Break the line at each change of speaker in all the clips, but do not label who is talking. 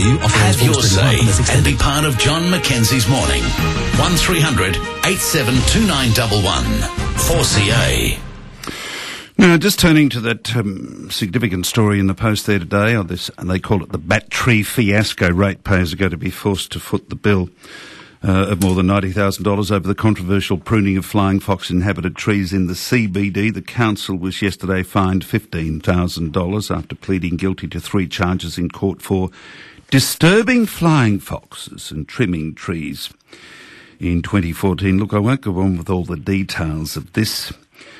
you.
Have your say and be part of John Mackenzie's morning. 1300 872911 4CA.
Now, just turning to that significant story in the Post there today, and they call it the battery fiasco. Ratepayers are going to be forced to foot the bill of more than $90,000 over the controversial pruning of flying fox inhabited trees in the CBD. The council was yesterday fined $15,000 after pleading guilty to 3 charges in court for disturbing flying foxes and trimming trees in 2014. Look, I won't go on with all the details of this.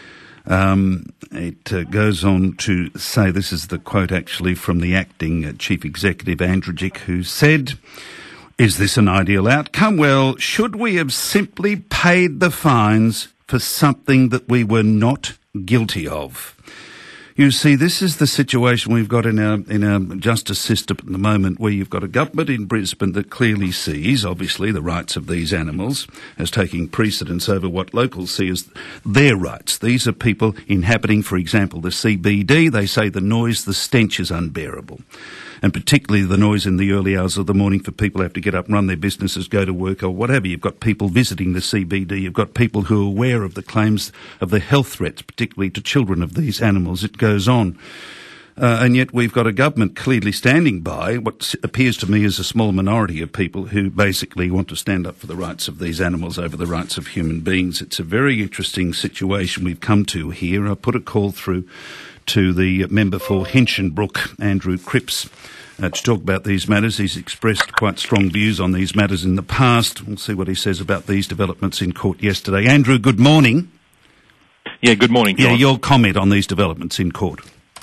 It goes on to say, this is the quote actually from the acting chief executive, Andrejik, who said, "Is this an ideal outcome? Well, should we have simply paid the fines for something that we were not guilty of?" You see, this is the situation we've got in our justice system at the moment, where you've got a government in Brisbane that clearly sees, obviously, the rights of these animals as taking precedence over what locals see as their rights. These are people inhabiting, for example, the CBD. They say the noise, the stench is unbearable. And particularly the noise in the early hours of the morning for people who have to get up and run their businesses, go to work or whatever. You've got people visiting the CBD. You've got people who are aware of the claims of the health threats, particularly to children of these animals. It goes on. And yet we've got a government clearly standing by what appears to me as a small minority of people who basically want to stand up for the rights of these animals over the rights of human beings. It's a very interesting situation we've come to here. I put a call through to the member for Hinchinbrook, Andrew Cripps, to talk about these matters. He's expressed quite strong views on these matters in the past. We'll see what he says about these developments in court yesterday. Andrew, good morning.
Yeah, good morning, John.
Yeah, your comment on these developments in court.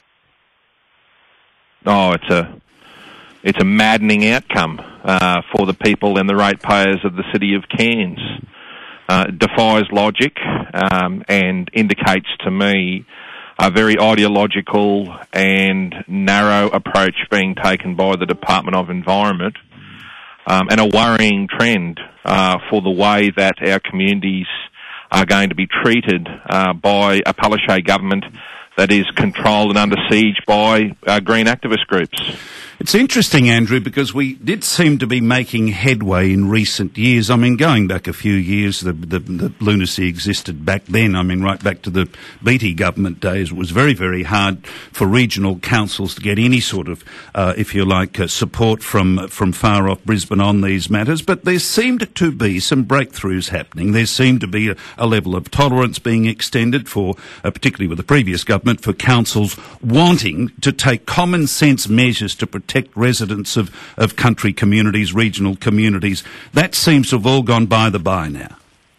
Oh, it's a maddening outcome for the people and the ratepayers of the city of Cairns. It defies logic and indicates to me a very ideological and narrow approach being taken by the Department of Environment, and a worrying trend for the way that our communities are going to be treated by a Palaszczuk government that is controlled and under siege by green activist groups.
It's interesting, Andrew, because we did seem to be making headway in recent years. I mean, going back a few years, the lunacy existed back then. I mean, right back to the Beattie government days, it was very, very hard for regional councils to get any sort of, if you like, support from far off Brisbane on these matters. But there seemed to be some breakthroughs happening. There seemed to be a level of tolerance being extended for, particularly with the previous government, for councils wanting to take common sense measures to protect residents of country communities, regional communities. That seems to have all gone by the by now.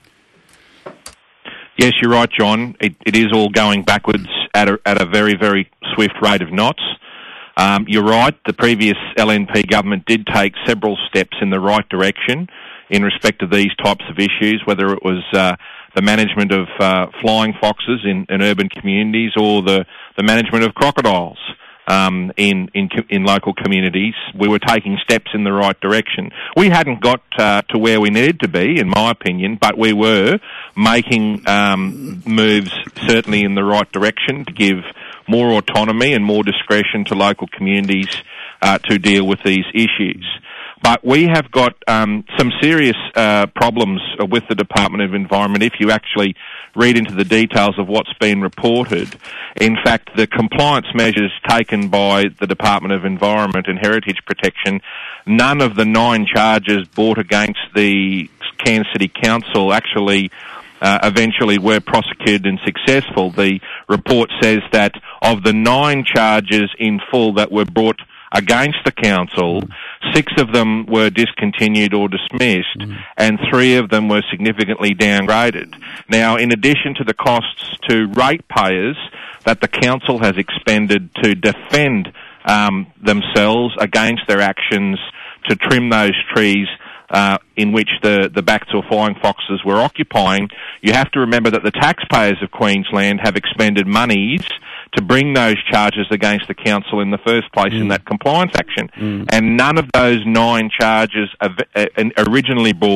Yes, you're right, John. It is all going backwards at a very, very swift rate of knots. You're right, the previous LNP government did take several steps in the right direction in respect to these types of issues, whether it was the management of flying foxes in urban communities or the management of crocodiles. In local communities. We were taking steps in the right direction. We hadn't got to where we needed to be, in my opinion, but we were making moves certainly in the right direction to give more autonomy and more discretion to local communities to deal with these issues. But we have got some serious problems with the Department of Environment if you actually read into the details of what's been reported. In fact, the compliance measures taken by the Department of Environment and Heritage Protection, none of the 9 charges brought against the Cairns City Council actually eventually were prosecuted and successful. The report says that of the 9 charges in full that were brought against the council, 6 of them were discontinued or dismissed, and 3 of them were significantly downgraded. Now, in addition to the costs to ratepayers that the council has expended to defend themselves against their actions to trim those trees in which the bats or flying foxes were occupying, you have to remember that the taxpayers of Queensland have expended monies to bring those charges against the council in the first place in that compliance action. And none of those 9 charges originally brought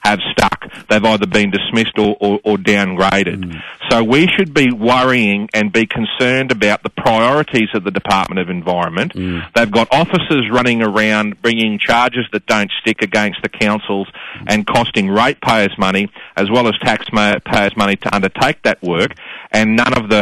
have stuck. They've either been dismissed or downgraded. So we should be worrying and be concerned about the priorities of the Department of Environment. They've got officers running around bringing charges that don't stick against the councils and costing ratepayers money as well as taxpayers money to undertake that work, and none of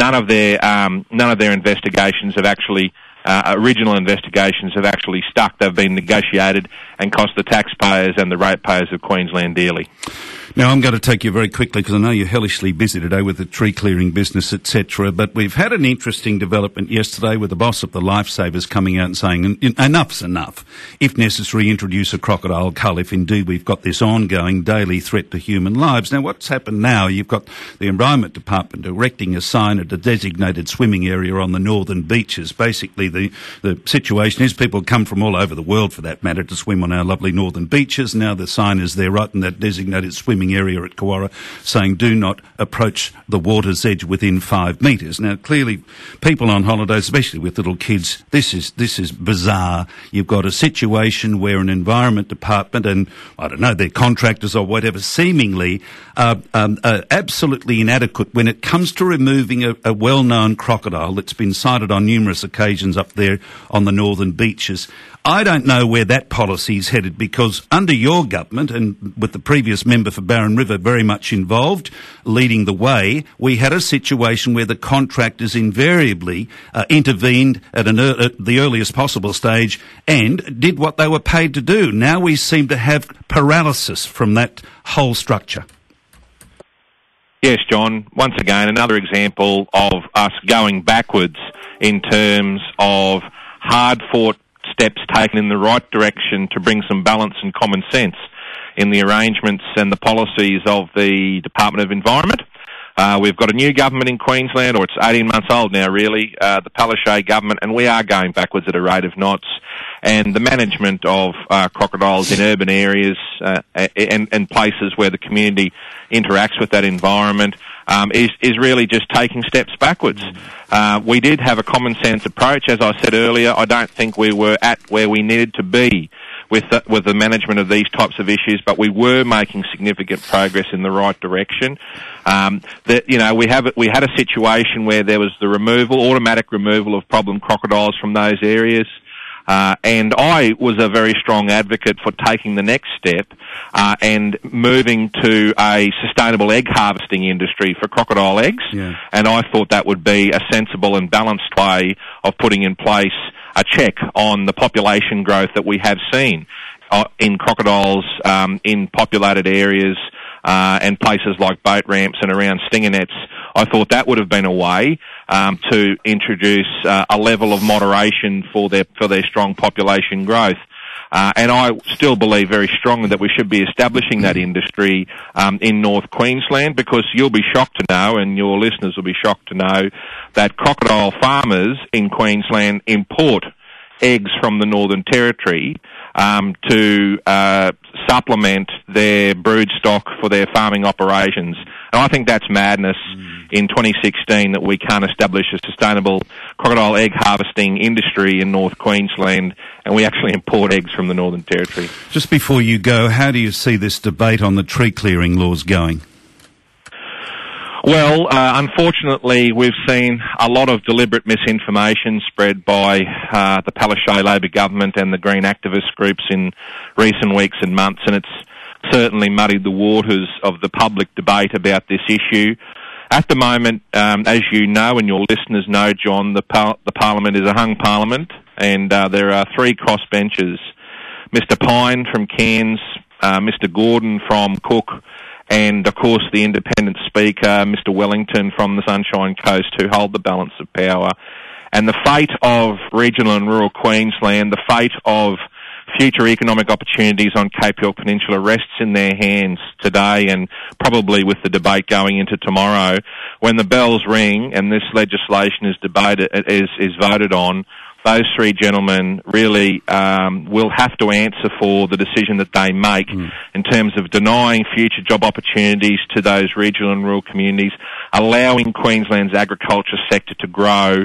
their investigations have actually original investigations have actually stuck. They've been negotiated and cost the taxpayers and the ratepayers of Queensland dearly.
Now, I'm going to take you very quickly because I know you're hellishly busy today with the tree clearing business, etc. But we've had an interesting development yesterday with the boss of the Lifesavers coming out and saying enough's enough. If necessary, introduce a crocodile cull if indeed we've got this ongoing daily threat to human lives. Now, what's happened now, you've got the Environment Department erecting a sign at a designated swimming area on the northern beaches. Basically, the situation is people come from all over the world, for that matter, to swim on our lovely northern beaches. Now the sign is there right in that designated swimming area at Kawarra saying do not approach the water's edge within 5 metres. Now clearly people on holidays, especially with little kids, this is bizarre. You've got a situation where an Environment Department and, I don't know, their contractors or whatever seemingly are absolutely inadequate when it comes to removing a well-known crocodile that's been sighted on numerous occasions up there on the northern beaches. I don't know where that policy is headed, because under your government and with the previous member for Barron River very much involved, leading the way, we had a situation where the contractors invariably intervened at the earliest possible stage and did what they were paid to do. Now we seem to have paralysis from that whole structure.
Yes, John. Once again, another example of us going backwards in terms of hard-fought steps taken in the right direction to bring some balance and common sense in the arrangements and the policies of the Department of Environment. We've got a new government in Queensland, or it's 18 months old now really, the Palaszczuk government, and we are going backwards at a rate of knots. And the management of crocodiles in urban areas and places where the community interacts with that environment is really just taking steps backwards. We did have a common sense approach, as I said earlier. I don't think we were at where we needed to be with the management of these types of issues, but we were making significant progress in the right direction. We had a situation where there was the automatic removal of problem crocodiles from those areas. And I was a very strong advocate for taking the next step and moving to a sustainable egg harvesting industry for crocodile eggs. Yeah. And I thought that would be a sensible and balanced way of putting in place a check on the population growth that we have seen in crocodiles in populated areas and places like boat ramps and around stinger nets. I thought that would have been a way to introduce a level of moderation for their strong population growth. And I still believe very strongly that we should be establishing that industry in North Queensland, because you'll be shocked to know, and your listeners will be shocked to know, that crocodile farmers in Queensland import eggs from the Northern Territory to supplement their brood stock for their farming operations. And I think that's madness in 2016 that we can't establish a sustainable crocodile egg harvesting industry in North Queensland and we actually import eggs from the Northern Territory.
Just before you go, how do you see this debate on the tree clearing laws going?
Well, unfortunately, we've seen a lot of deliberate misinformation spread by the Palaszczuk Labor government and the green activist groups in recent weeks and months, and it's certainly muddied the waters of the public debate about this issue. At the moment, as you know and your listeners know, John, the Parliament is a hung Parliament, and there are three crossbenchers. Mr Pine from Cairns, Mr Gordon from Cook, and, of course, the independent speaker, Mr Wellington from the Sunshine Coast, who hold the balance of power. And the fate of regional and rural Queensland, the fate of future economic opportunities on Cape York Peninsula rests in their hands today, and probably with the debate going into tomorrow. When the bells ring and this legislation is voted on, those three gentlemen really will have to answer for the decision that they make in terms of denying future job opportunities to those regional and rural communities, allowing Queensland's agriculture sector to grow,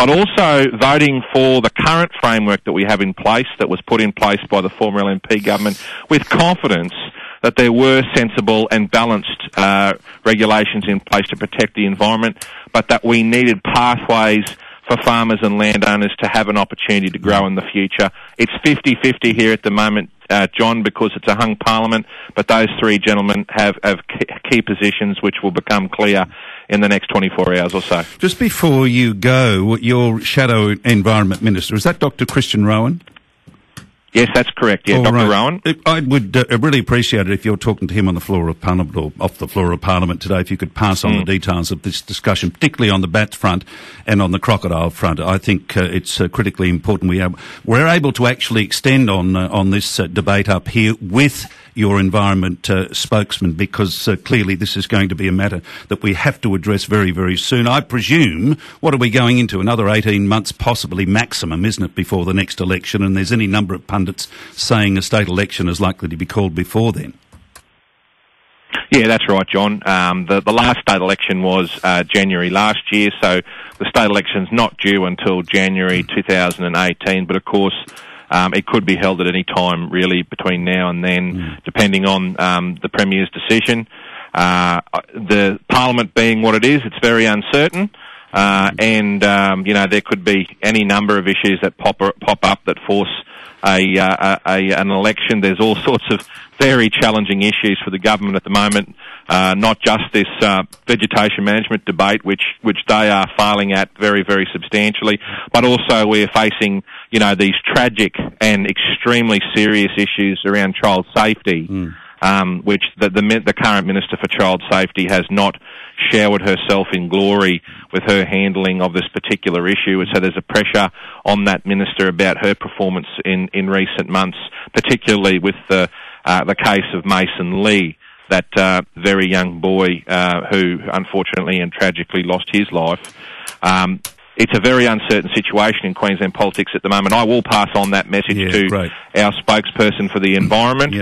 but also voting for the current framework that we have in place, that was put in place by the former LNP government, with confidence that there were sensible and balanced regulations in place to protect the environment, but that we needed pathways for farmers and landowners to have an opportunity to grow in the future. It's 50-50 here at the moment, John, because it's a hung parliament, but those three gentlemen have key positions which will become clear in the next 24 hours or so.
Just before you go, your shadow environment minister, is that Dr. Christian Rowan?
Yes, that's correct. Yeah, Dr. Rowan.
I would really appreciate it if you're talking to him on the floor of Parliament or off the floor of Parliament today, if you could pass on the details of this discussion, particularly on the bats front and on the crocodile front. I think it's critically important we're able to actually extend on this debate up here with your environment spokesman, because clearly this is going to be a matter that we have to address very, very soon. I presume, what are we going into? Another 18 months, possibly maximum, isn't it, before the next election? And there's any number of pundits saying a state election is likely to be called before then.
Yeah, that's right, John. The last state election was January last year, so the state election's not due until January 2018, but of course it could be held at any time, really, between now and then, depending on the Premier's decision. The Parliament being what it is, it's very uncertain, and there could be any number of issues that pop up that force an election. There's all sorts of very challenging issues for the government at the moment, not just this vegetation management debate, which they are failing at very, very substantially, but also we're facing, these tragic and extremely serious issues around child safety, which the current Minister for Child Safety has not showered herself in glory with her handling of this particular issue. And so there's a pressure on that minister about her performance in recent months, particularly with the case of Mason Lee, that very young boy who unfortunately and tragically lost his life. It's a very uncertain situation in Queensland politics at the moment. I will pass on that message to our spokesperson for the environment.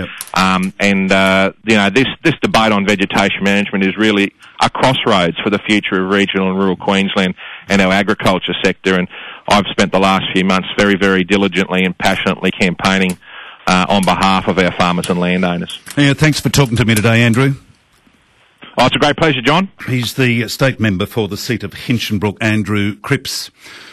This debate on vegetation management is really a crossroads for the future of regional and rural Queensland and our agriculture sector. And I've spent the last few months very, very diligently and passionately campaigning on behalf of our farmers and landowners.
Yeah, thanks for talking to me today, Andrew.
Oh, it's a great pleasure, John.
He's the state member for the seat of Hinchinbrook, Andrew Cripps.